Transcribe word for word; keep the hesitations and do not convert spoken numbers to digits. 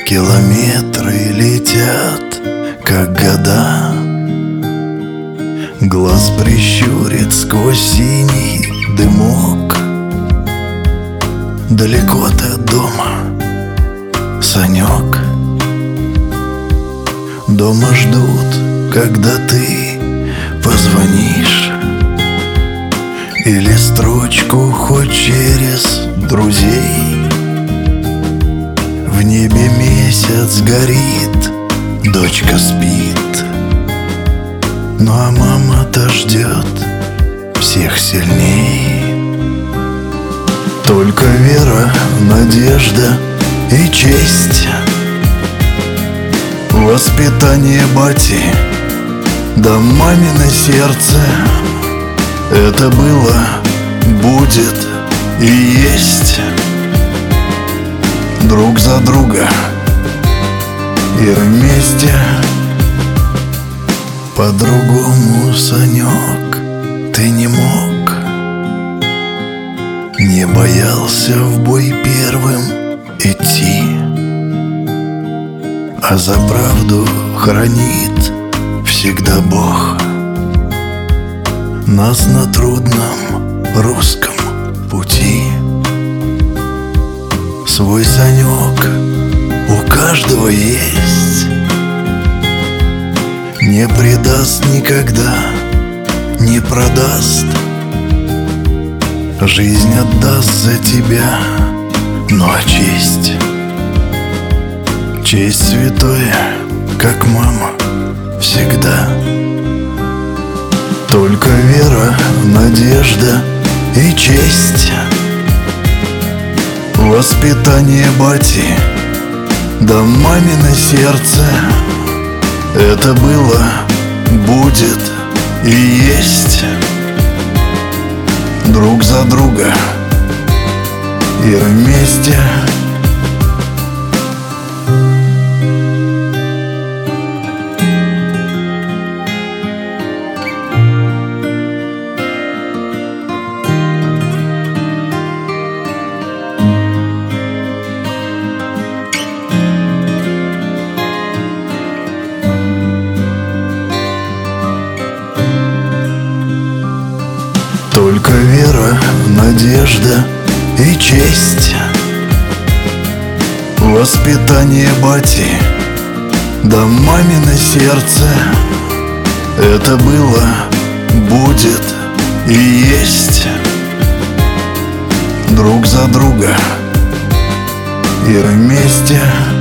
Километры летят, как года. Глаз прищурит сквозь синий дымок. Далеко ты от дома, Санек. Дома ждут, когда ты позвонишь, или строчку хоть через друзей. В небе месяц горит, дочка спит, ну а мама-то ждет всех сильней. Только вера, надежда и честь, воспитание бати, да мамино сердце. Это было, будет и есть. Друг за друга и вместе. По-другому, Санек, ты не мог. Не боялся в бой первым идти, а за правду хранит всегда Бог. Нас на трудном русском пути. Свой Санек у каждого есть. Не предаст никогда, не продаст. Жизнь отдаст за тебя, ну а честь, честь святое, как мама, всегда. Только вера, надежда и честь, воспитание бати, да мамино сердце. Это было, будет и есть. Друг за друга и вместе. Только вера, надежда и честь, воспитание бати, да мамино сердце. Это было, будет и есть. Друг за друга и вместе.